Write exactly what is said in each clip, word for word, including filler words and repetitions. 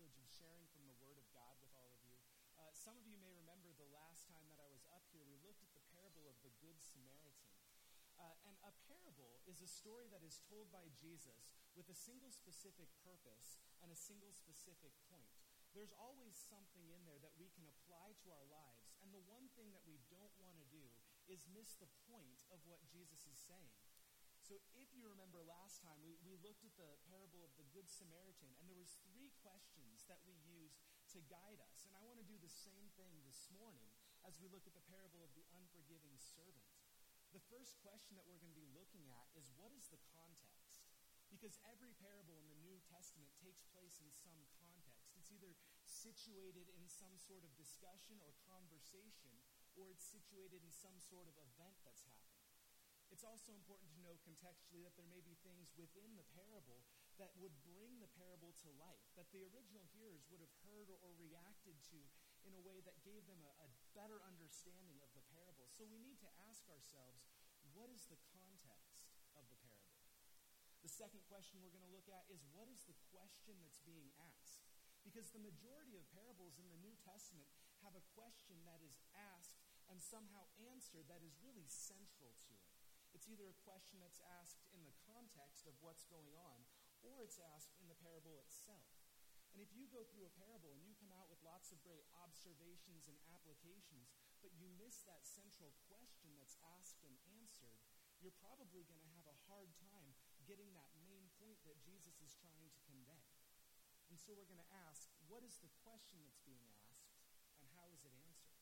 privilege of sharing from the Word of God with all of you. Uh, some of you may remember the last time that I was up here, we looked at the parable of the Good Samaritan. Uh, and a parable is a story that is told by Jesus with a single specific purpose and a single specific point. There's always something in there that we can apply to our lives, and the one thing that we don't want to do is miss the point of what Jesus is saying. So if you remember last time, we, we looked at the parable of the Good Samaritan, and there was three questions that we used to guide us. And I want to do the same thing this morning as we look at the parable of the unforgiving servant. The first question that we're going to be looking at is, what is the context? Because every parable in the New Testament takes place in some context. It's either situated in some sort of discussion or conversation, or it's situated in some sort of event that's happened. It's also important to know contextually that there may be things within the parable that would bring the parable to life, that the original hearers would have heard or reacted to in a way that gave them a, a better understanding of the parable. So we need to ask ourselves, what is the context of the parable? The second question we're going to look at is, what is the question that's being asked? Because the majority of parables in the New Testament have a question that is asked and somehow answered that is really central to it. It's either a question that's asked in the context of what's going on, or it's asked in the parable itself. And if you go through a parable and you come out with lots of great observations and applications, but you miss that central question that's asked and answered, you're probably going to have a hard time getting that main point that Jesus is trying to convey. And so we're going to ask, what is the question that's being asked, and how is it answered?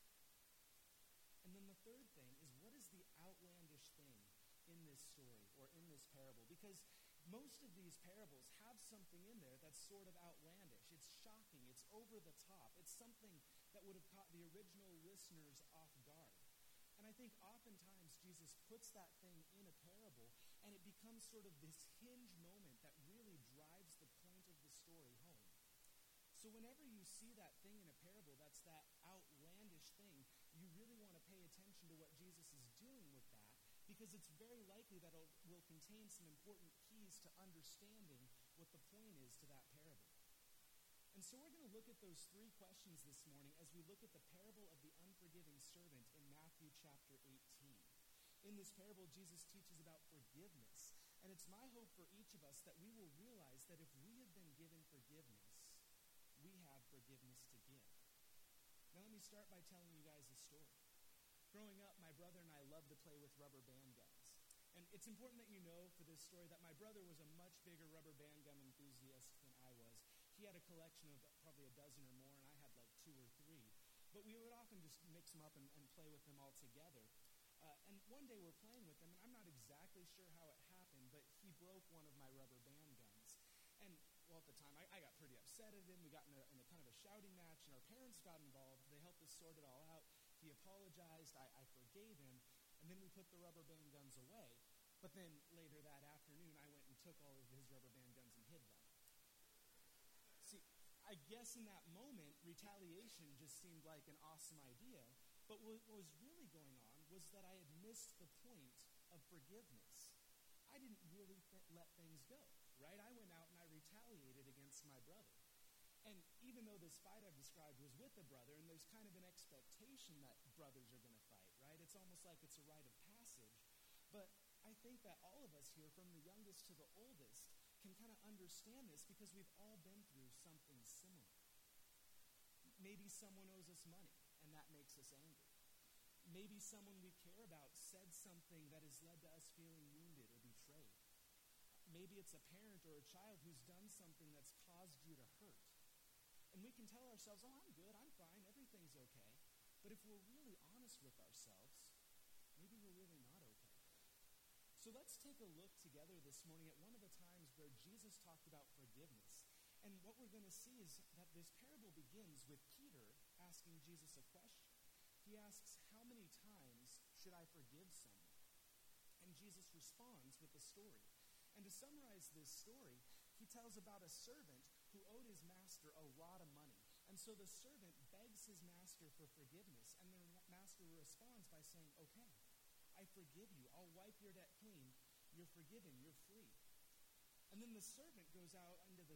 And then the third thing is, what is the outlandish thing in this story or in this parable? Because most of these parables have something in there that's sort of outlandish. It's shocking. It's over the top. It's something that would have caught the original listeners off guard. And I think oftentimes Jesus puts that thing in a parable, and it becomes sort of this hinge moment that really drives the point of the story home. So whenever you see that thing in a parable, that's that outlandish thing, you really want to pay attention to what Jesus is doing with that, because it's very likely that it will contain some important keys to understanding what the point is to that parable. And so we're going to look at those three questions this morning as we look at the parable of the unforgiving servant in Matthew chapter eighteen. In this parable, Jesus teaches about forgiveness. And it's my hope for each of us that we will realize that if we have been given forgiveness, we have forgiveness to give. Now let me start by telling you guys a story. Growing up, my brother and I loved to play with rubber band guns. And it's important that you know for this story that my brother was a much bigger rubber band gun enthusiast than I was. He had a collection of probably a dozen or more, and I had like two or three. But we would often just mix them up and, and play with them all together. Uh, and one day we're playing with them, and I'm not exactly sure how it happened, but he broke one of my rubber band guns. And, well, at the time, I, I got pretty upset at him. We got in a, in a kind of a shouting match, and our parents got involved. They helped us sort it all out. He apologized. I, I forgave him. And then we put the rubber band guns away. But then later that afternoon, I went and took all of his rubber band guns and hid them. See, I guess in that moment, retaliation just seemed like an awesome idea. But what was really going on was that I had missed the point of forgiveness. I didn't really th- let things go, right? I went out and I retaliated against my brother. And even though this fight I've described was with a brother, and there's kind of an expectation that brothers are going to fight, right? It's almost like it's a rite of passage. But I think that all of us here, from the youngest to the oldest, can kind of understand this because we've all been through something similar. Maybe someone owes us money, and that makes us angry. Maybe someone we care about said something that has led to us feeling wounded or betrayed. Maybe it's a parent or a child who's done something that's caused you to hurt. And we can tell ourselves, oh, I'm good, I'm fine, everything's okay. But if we're really honest with ourselves, maybe we're really not okay. So let's take a look together this morning at one of the times where Jesus talked about forgiveness. And what we're going to see is that this parable begins with Peter asking Jesus a question. He asks, how many times should I forgive someone? And Jesus responds with a story. And to summarize this story, he tells about a servant who owed his master a lot of money. And so the servant begs his master for forgiveness, and the master responds by saying, okay, I forgive you. I'll wipe your debt clean. You're forgiven. You're free. And then the servant goes out into the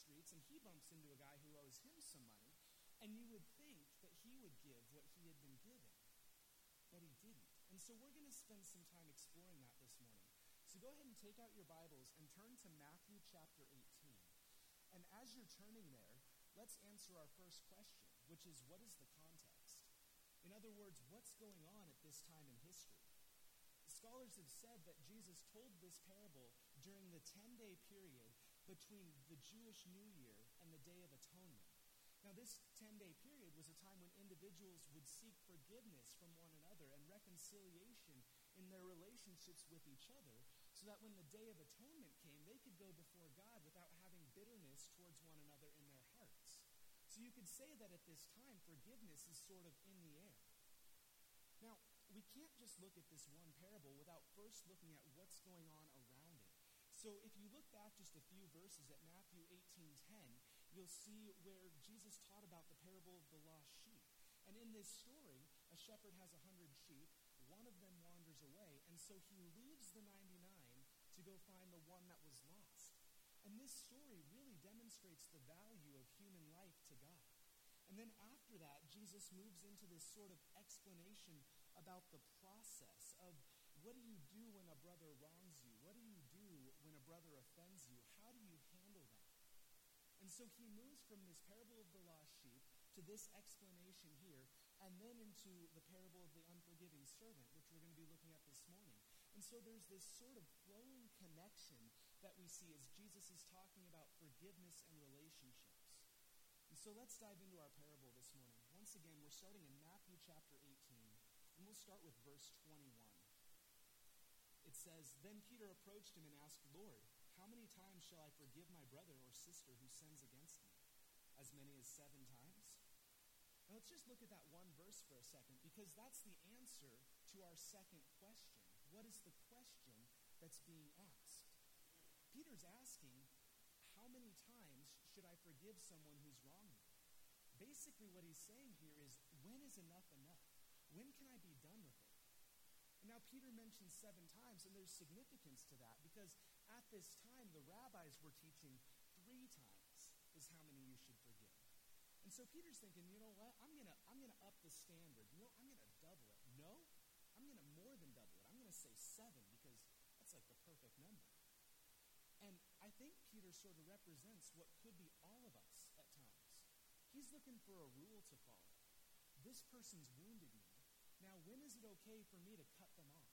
streets, and he bumps into a guy who owes him some money, and you would think that he would give what he had been given, but he didn't. And so we're going to spend some time exploring that this morning. So go ahead and take out your Bibles and turn to Matthew chapter eighteen. And as you're turning there, let's answer our first question, which is, what is the context? In other words, what's going on at this time in history? Scholars have said that Jesus told this parable during the ten-day period between the Jewish New Year and the Day of Atonement. Now, this ten-day period was a time when individuals would seek forgiveness from one another and reconciliation in their relationships with each other, so that when the Day of Atonement came, they could go before God without having bitterness towards one another in their hearts. So you could say that at this time, forgiveness is sort of in the air. Now, we can't just look at this one parable without first looking at what's going on around it. So if you look back just a few verses at Matthew eighteen ten, you'll see where Jesus taught about the parable of the lost sheep. And in this story, a shepherd has a hundred sheep, one of them wanders away, and so he leaves the ninety-nine to go find the one that was lost. And this story really demonstrates the value of human life to God. And then after that, Jesus moves into this sort of explanation about the process of what do you do when a brother wrongs you? What do you do when a brother offends you? How do you handle that? And so he moves from this parable of the lost sheep to this explanation here, and then into the parable of the unforgiving servant, which we're going to be looking at this morning. And so there's this sort of flowing connection that we see as Jesus is talking about forgiveness and relationships. And so let's dive into our parable this morning. Once again, we're starting in Matthew chapter eighteen, and we'll start with verse twenty-one. It says, "Then Peter approached him and asked, 'Lord, how many times shall I forgive my brother or sister who sins against me? As many as seven times?'" Now let's just look at that one verse for a second, because that's the answer to our second question. What is the question that's being asked? Peter's asking, how many times should I forgive someone who's wronged me? Basically what he's saying here is, when is enough enough? When can I be done with it? And now Peter mentions seven times, and there's significance to that, because at this time the rabbis were teaching three times is how many you should forgive. And so Peter's thinking, you know what, I'm gonna I'm gonna up the standard. You know, I'm gonna double it. No, I'm gonna more than double it. I'm gonna say seven, because that's like the perfect number. And I think Peter sort of represents what could be all of us at times. He's looking for a rule to follow. This person's wounded me. Now, when is it okay for me to cut them off?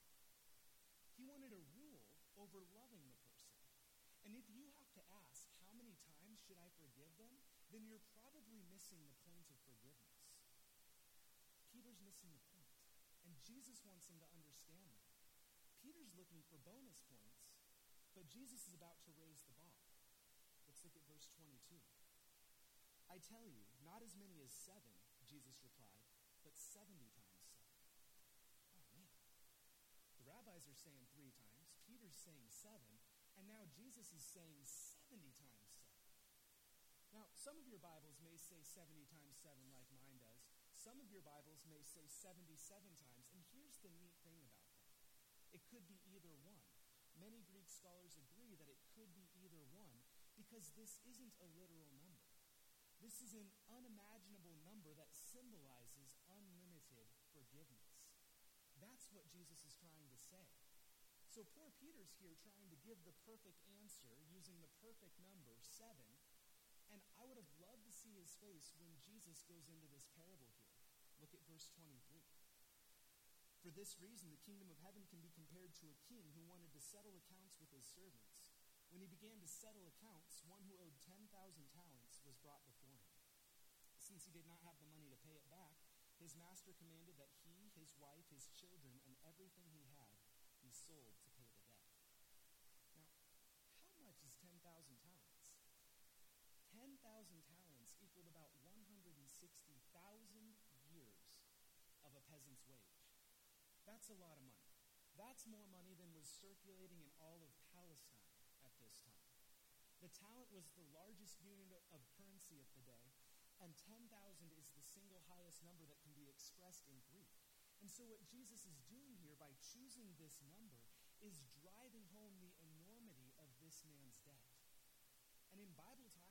He wanted a rule over loving the person. And if you have to ask, how many times should I forgive them? Then you're probably missing the point of forgiveness. Peter's missing the point. And Jesus wants him to understand that. Peter's looking for bonus points, but Jesus is about to raise the bar. Let's look at verse twenty-two. "I tell you, not as many as seven," Jesus replied, "but seventy times seven." Oh, man. The rabbis are saying three times, Peter's saying seven, and now Jesus is saying seventy times seven. Now, some of your Bibles may say seventy times seven like mine does. Some of your Bibles may say seventy-seven times, and here's the neat thing about that. It could be either one. Many Greek scholars agree that it could be either one, because this isn't a literal number. This is an unimaginable number that symbolizes unlimited forgiveness. That's what Jesus is trying to say. So poor Peter's here trying to give the perfect answer using the perfect number, seven, and I would have loved to see his face when Jesus goes into this parable here. Look at verse twenty-three. "For this reason, the kingdom of heaven can be compared to a king who wanted to settle accounts with his servants. When he began to settle accounts, one who owed ten thousand talents was brought before him. Since he did not have the money to pay it back, his master commanded that he, his wife, his children, and everything he had be sold to pay the debt." Now, how much is ten thousand talents? ten thousand talents equaled about one hundred sixty thousand years of a peasant's wage. That's a lot of money. That's more money than was circulating in all of Palestine at this time. The talent was the largest unit of currency of the day, and ten thousand is the single highest number that can be expressed in Greek. And so what Jesus is doing here by choosing this number is driving home the enormity of this man's debt. And in Bible times, there were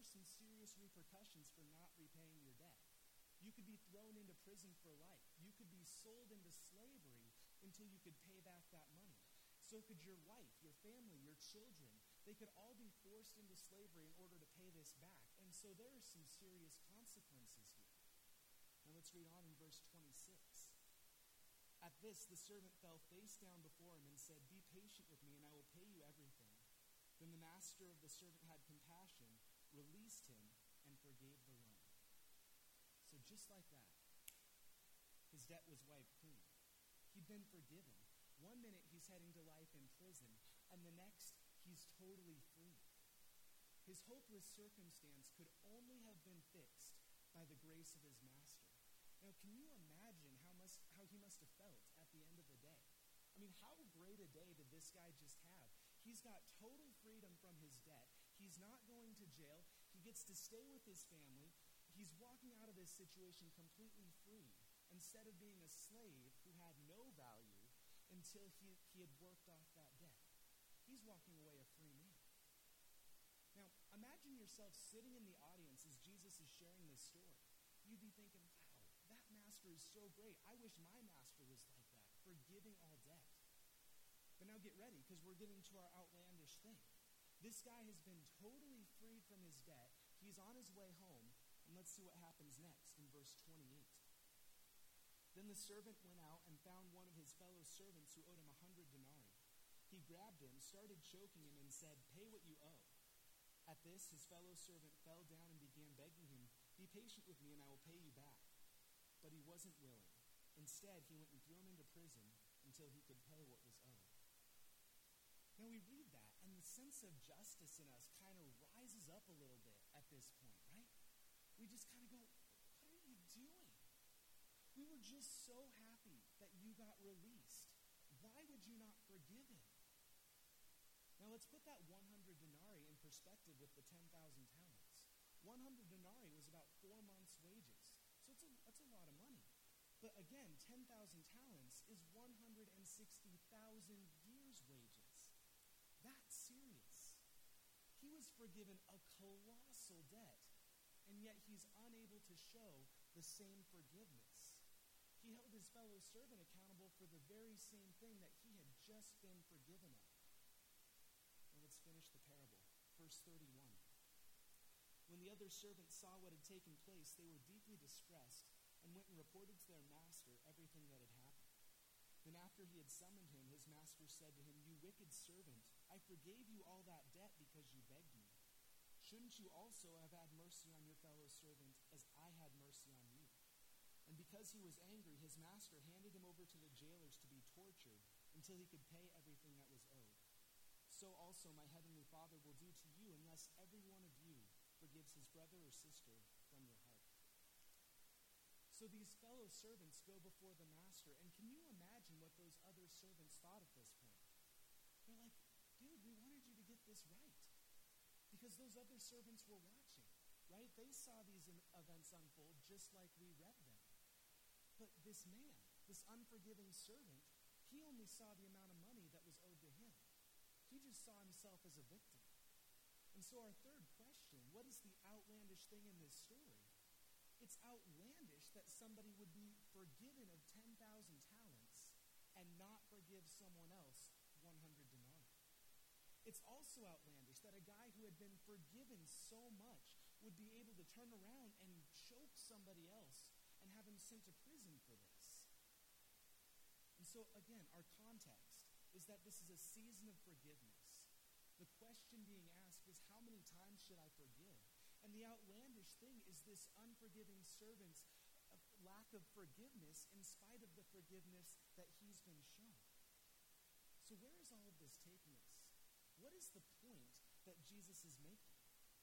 some serious repercussions for not repaying your debt. You could be thrown into prison for life. You could be sold into slavery until you could pay back that money. So could your wife, your family, your children. They could all be forced into slavery in order to pay this back. And so there are some serious consequences here. Now let's read on in verse twenty-six. At this, the servant fell face down before him and said, "Be patient with me, and I will pay you everything." Then the master of the servant had compassion, released him, and forgave the loan. So just like that, his debt was wiped clean. He'd been forgiven. One minute he's heading to life in prison, and the next he's totally free. His hopeless circumstance could only have been fixed by the grace of his master. Now, can you imagine how must how he must have felt at the end of the day? I mean, how great a day did this guy just have? He's got total freedom from his debt. He's not going to jail. He gets to stay with his family. He's walking out of this situation completely free, instead of being a slave who had no value until he, he had worked off that debt. He's walking away a free man. Now, imagine yourself sitting in the audience as Jesus is sharing this story. You'd be thinking, wow, that master is so great. I wish my master was like that, forgiving all debt. But now get ready, because we're getting to our outlandish thing. This guy has been totally freed from his debt. He's on his way home, and let's see what happens next in verse twenty-eight. Then the servant went out and found one of his fellow servants who owed him a hundred denarii. He grabbed him, started choking him, and said, "Pay what you owe." At this, his fellow servant fell down and began begging him, "Be patient with me, and I will pay you back." But he wasn't willing. Instead, he went and threw him into prison until he could pay what was owed. Now we read that, and the sense of justice in us kind of rises up a little bit at this point, right? We just kind of go, what are you doing? We were just so happy that you got released. Why would you not forgive him? Now let's put that one hundred denarii in perspective with the ten thousand talents. one hundred denarii was about four months' wages. So it's a, that's a lot of money. But again, ten thousand talents is one hundred sixty thousand years' wages. That's serious. He was forgiven a colossal debt, and yet he's unable to show the same forgiveness. He held his fellow servant accountable for the very same thing that he had just been forgiven of. Now let's finish the parable. Verse thirty-one. When the other servants saw what had taken place, they were deeply distressed and went and reported to their master everything that had happened. Then after he had summoned him, his master said to him, "You wicked servant, I forgave you all that debt because you begged me. Shouldn't you also have had mercy on your fellow servant as I had mercy on you?" And because he was angry, his master handed him over to the jailers to be tortured until he could pay everything that was owed. So also my heavenly Father will do to you unless every one of you forgives his brother or sister from your heart. So these fellow servants go before the master, and can you imagine what those other servants thought at this point? They're like, dude, we wanted you to get this right. Because those other servants were watching, right? They saw these events unfold just like we read them. But this man, this unforgiving servant, he only saw the amount of money that was owed to him. He just saw himself as a victim. And so our third question, what is the outlandish thing in this story? It's outlandish that somebody would be forgiven of ten thousand talents and not forgive someone else one hundred denarii. It's also outlandish that a guy who had been forgiven so much would be able to turn around and choke somebody else and have him sent to prison for this. And so, again, our context is that this is a season of forgiveness. The question being asked is, how many times should I forgive? And the outlandish thing is this unforgiving servant's lack of forgiveness in spite of the forgiveness that he's been shown. So where is all of this taking us? What is the point that Jesus is making?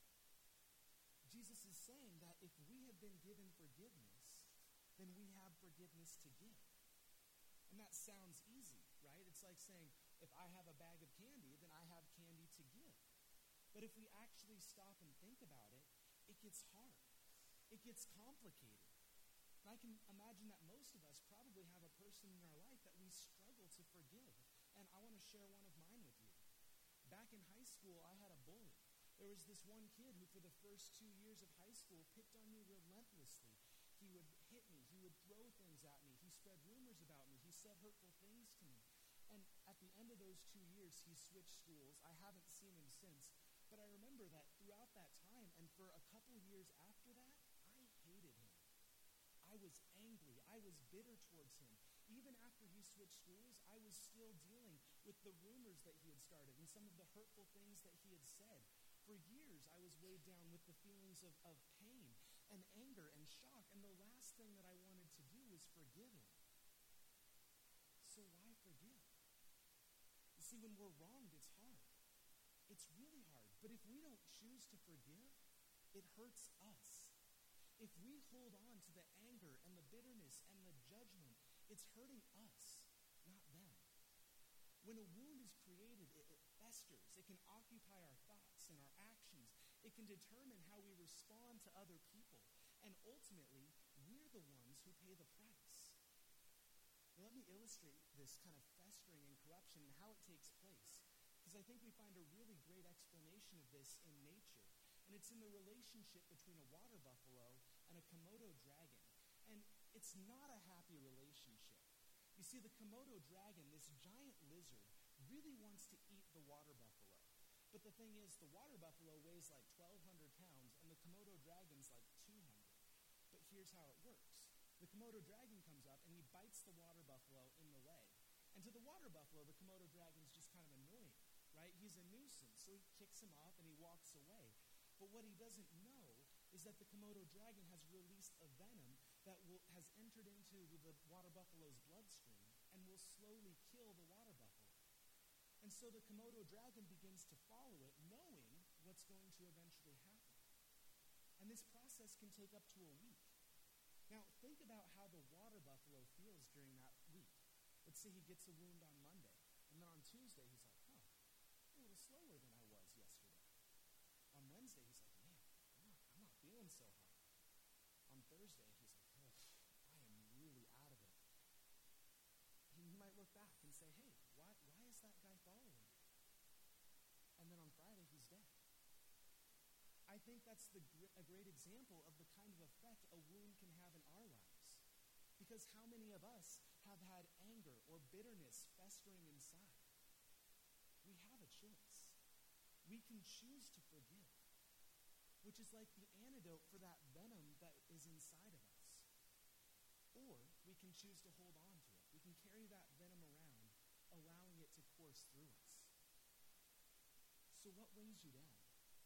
Jesus is saying that if we have been given forgiveness, then we have forgiveness to give. And that sounds easy, right? It's like saying, if I have a bag of candy, then I have candy to give. But if we actually stop and think about it, it gets hard. It gets complicated. And I can imagine that most of us probably have a person in our life that we struggle to forgive. And I want to share one of mine with you. Back in high school, I had a bully. There was this one kid who for the first two years of high school picked on me relentlessly. He would hit me. He would throw things at me. He spread rumors about me. He said hurtful things to me. And at the end of those two years, he switched schools. I haven't seen him since. But I remember that throughout that time, and for a couple years after that, I hated him. I was angry. I was bitter towards him. Even after he switched schools, I was still dealing with the rumors that he had started and some of the hurtful things that he had said. For years, I was weighed down with the feelings of, of pain and anger and shock. And the last thing that I wanted to do was forgive him. So why forgive? You see, when we're wronged, it's hard. It's really hard. But if we don't choose to forgive, it hurts us. If we hold on to the anger and the bitterness and the judgment, it's hurting us, not them. When a wound is created, it, it festers. It can occupy our thoughts and our actions. It can determine how we respond to other people. And ultimately, we're the ones who pay the price. Now, let me illustrate this kind of festering and corruption and how it takes place. Because I think we find a really great explanation of this in nature. And it's in the relationship between a water buffalo and a Komodo dragon. And it's not a happy relationship. You see, the Komodo dragon, this giant lizard, really wants to eat the water buffalo. But the thing is, the water buffalo weighs like twelve hundred pounds, and the Komodo dragon's like two hundred. But here's how it works. The Komodo dragon comes up, and he bites the water buffalo in the leg. And to the water buffalo, the Komodo dragon's just kind of annoying, right? He's a nuisance, so he kicks him off, and he walks away. But what he doesn't know is that the Komodo dragon has released a venom that will, has entered into the water buffalo's bloodstream and will slowly kill the water buffalo. And so the Komodo dragon begins to follow it, knowing what's going to eventually happen. And this process can take up to a week. Now, think about how the water buffalo feels during that week. Let's say he gets a wound on Monday, and then on Tuesday he's like, huh, I'm a little slower than I was yesterday. On Wednesday, he's like, man, I'm not, I'm not feeling so hot. On Thursday, he's like, oh, I am really out of it. He might look back and say, hey, why, why is that guy following me? And then on Friday, he's dead. I think that's the, a great example of the kind of effect a wound can have in our lives. Because how many of us have had anger or bitterness festering inside? We have a choice. We can choose to forgive, which is like the antidote for that venom that is inside of us. Or we can choose to hold on to it. We can carry that venom around, allowing it to course through us. So what weighs you down?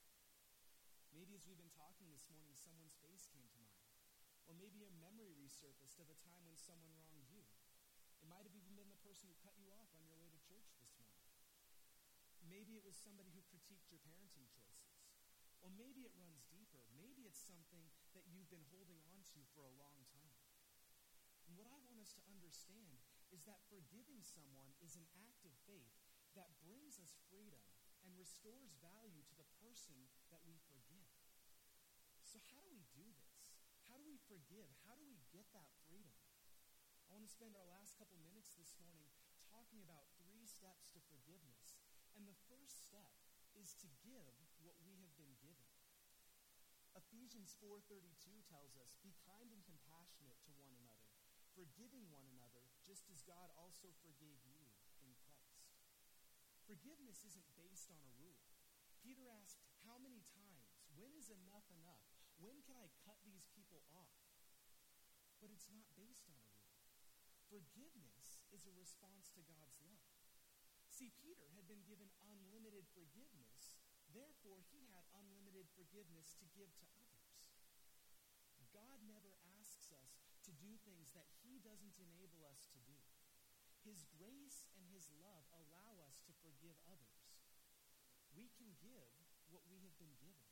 Maybe as we've been talking this morning, someone's face came to mind. Or maybe a memory resurfaced of a time when someone wronged you. It might have even been the person who cut you off on your way to church this morning. Maybe it was somebody who critiqued your parenting choices. Or maybe it runs deeper. Maybe it's something that you've been holding on to for a long time. And what I want us to understand is that forgiving someone is an act of faith that brings us freedom and restores value to the person that we forgive. So how do we do this? How do we forgive? How do we get that freedom? I want to spend our last couple minutes this morning talking about three steps to forgiveness. And the first step is to give what we have been given. Ephesians four thirty-two tells us, be kind and compassionate to one another, forgiving one another, just as God also forgave you in Christ. Forgiveness isn't based on a rule. Peter asked, how many times? When is enough enough? When can I cut these people off? But it's not based on a rule. Forgiveness is a response to God's love. See, Peter had been given unlimited forgiveness, therefore he had unlimited forgiveness to give to others. God never asks us to do things that he doesn't enable us to do. His grace and his love allow us to forgive others. We can give what we have been given.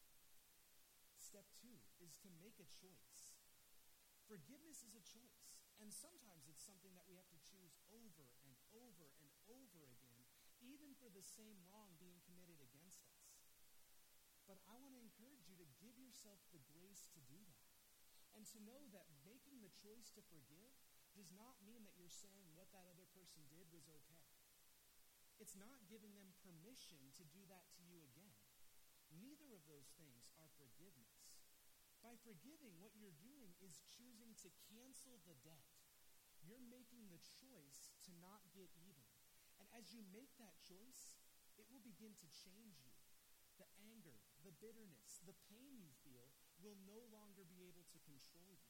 Step two is to make a choice. Forgiveness is a choice, and sometimes it's something that we have to choose over and over and over again, even for the same wrong being committed against us. But I want to encourage you to give yourself the grace to do that, and to know that making the choice to forgive does not mean that you're saying what that other person did was okay. It's not giving them permission to do that to you again. of those things are forgiveness. By forgiving, what you're doing is choosing to cancel the debt. You're making the choice to not get even. And as you make that choice, it will begin to change you. The anger, the bitterness, the pain you feel will no longer be able to control you.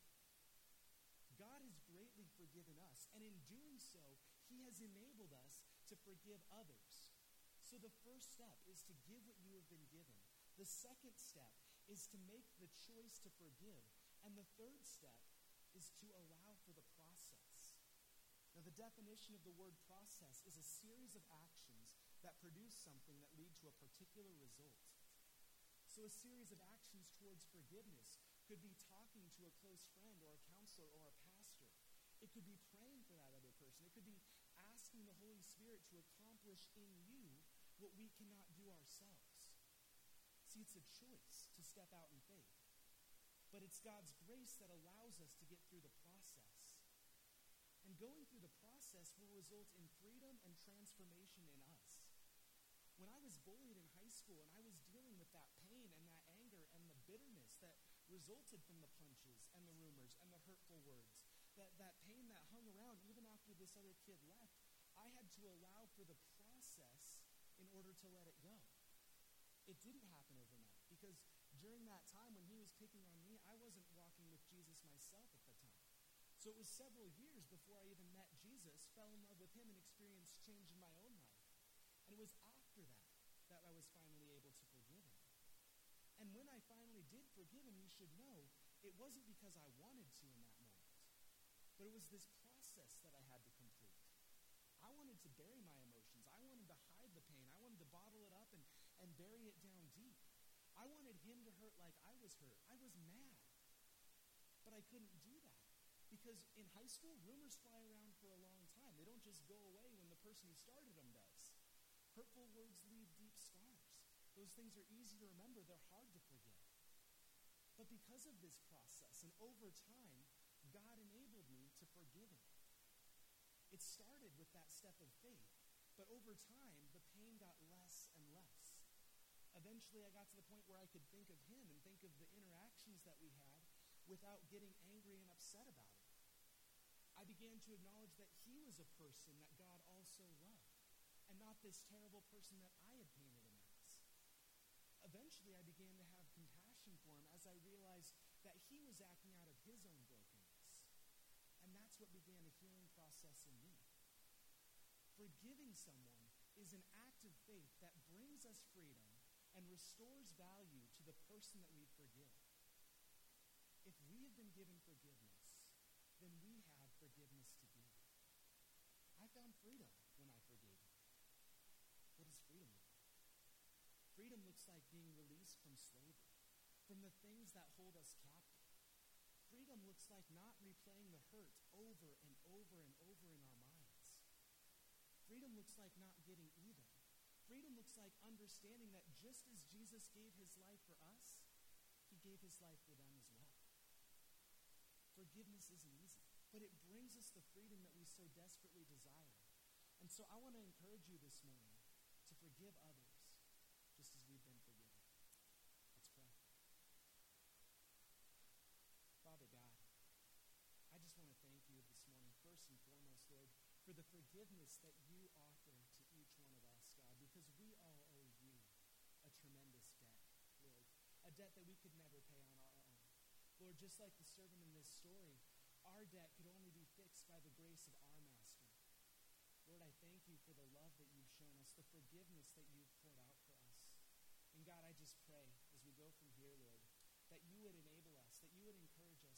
God has greatly forgiven us, and in doing so, he has enabled us to forgive others. So the first step is to give what you have been given. The second step is to make the choice to forgive. And the third step is to allow for the process. Now, the definition of the word process is a series of actions that produce something that lead to a particular result. So a series of actions towards forgiveness could be talking to a close friend or a counselor or a pastor. It could be praying for that other person. It could be asking the Holy Spirit to accomplish in you what we cannot do ourselves. See, it's a choice to step out in faith. But it's God's grace that allows us to get through the process. And going through the process will result in freedom and transformation in us. When I was bullied in high school and I was dealing with that pain and that anger and the bitterness that resulted from the punches and the rumors and the hurtful words, that, that pain that hung around even after this other kid left, I had to allow for the process in order to let it go. It didn't happen overnight because during that time when he was picking on me, I wasn't walking with Jesus myself at the time. So it was several years before I even met Jesus, fell in love with him, and experienced change in my own life. And it was after that that I was finally able to forgive him. And when I finally did forgive him, you should know, it wasn't because I wanted to in that moment. But it was this process that I had to complete. I wanted to bury my emotions. I wanted to hide the pain. I wanted to bottle it up and, and bury it down deep. I wanted him to hurt like I was hurt. I was mad. But I couldn't do that. Because in high school, rumors fly around for a long time. They don't just go away when the person who started them does. Hurtful words leave deep scars. Those things are easy to remember. They're hard to forget. But because of this process, and over time, God enabled me to forgive him. It started with that step of faith, but over time, the pain got less and less. Eventually, I got to the point where I could think of him and think of the interactions that we had without getting angry and upset about it. I began to acknowledge that he was a person that God also loved, and not this terrible person that I had painted him as. Eventually, I began to have compassion for him as I realized that he was acting out of his own brokenness. And that's what began a healing process in me. Forgiving someone is an act of faith that brings us freedom and restores value to the person that we forgive. If we have been given forgiveness, then we have forgiveness to give. I found freedom when I forgave him. What does freedom look like? Freedom looks like being released from slavery, from the things that hold us captive. Freedom looks like not replaying the hurt over and over and over in our minds. Freedom looks like not getting even. Freedom looks like understanding that just as Jesus gave his life for us, he gave his life for them as well. Forgiveness isn't easy, but it brings us the freedom that we so desperately desire. And so I want to encourage you this morning to forgive others just as we've been forgiven. Let's pray. Father God, I just want to thank you this morning, first and foremost, Lord, for the forgiveness that you offer to each one of us, God, because we all owe you a tremendous debt, Lord, a debt that we could never pay on our own. Lord, just like the servant in this story, our debt could only be fixed by the grace of our Master. Lord, I thank you for the love that you've shown us, the forgiveness that you've poured out for us. And God, I just pray as we go from here, Lord, that you would enable us, that you would encourage us